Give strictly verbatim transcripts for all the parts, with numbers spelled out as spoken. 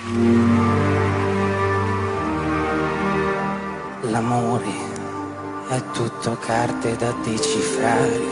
L'amore è tutto carte da decifrare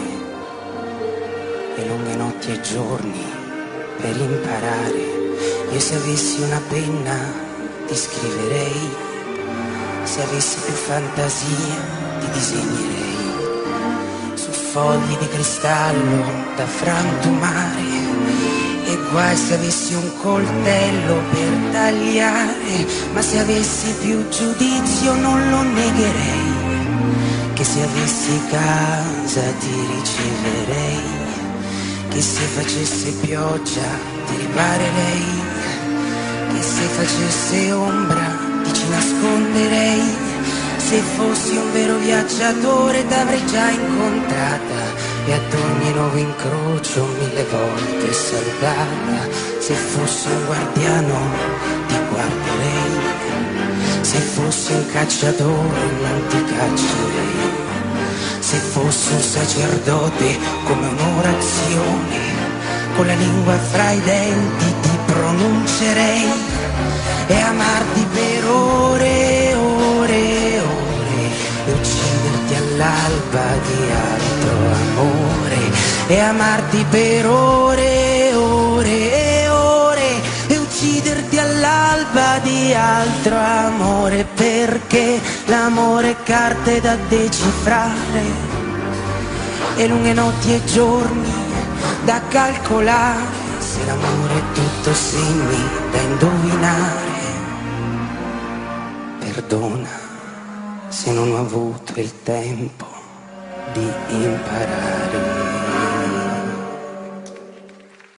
e lunghe notti e giorni per imparare. Io se avessi una penna ti scriverei, se avessi più fantasia ti disegnerei su fogli di cristallo da frantumare. E guai se avessi un coltello per tagliare, ma se avessi più giudizio non lo negherei, che se avessi casa ti riceverei, che se facesse pioggia ti riparerei, che se facesse ombra ti ci nasconderei. Se fossi un vero viaggiatore t'avrei già incontrata e ad ogni nuovo incrocio mille volte salutata. Se fossi un guardiano ti guarderei, se fossi un cacciatore non ti caccerei, se fossi un sacerdote come un'orazione, con la lingua fra i denti ti pronuncerei e amarti per ore, ore, ore e ucciderti all'alba di altro amore, e amarti per ore, ore e ore e ucciderti all'alba di altro amore, perché l'amore è carte da decifrare e lunghe notti e giorni da calcolare. Se l'amore è tutto segni da indovinare, perdona se non ho avuto il tempo di imparare.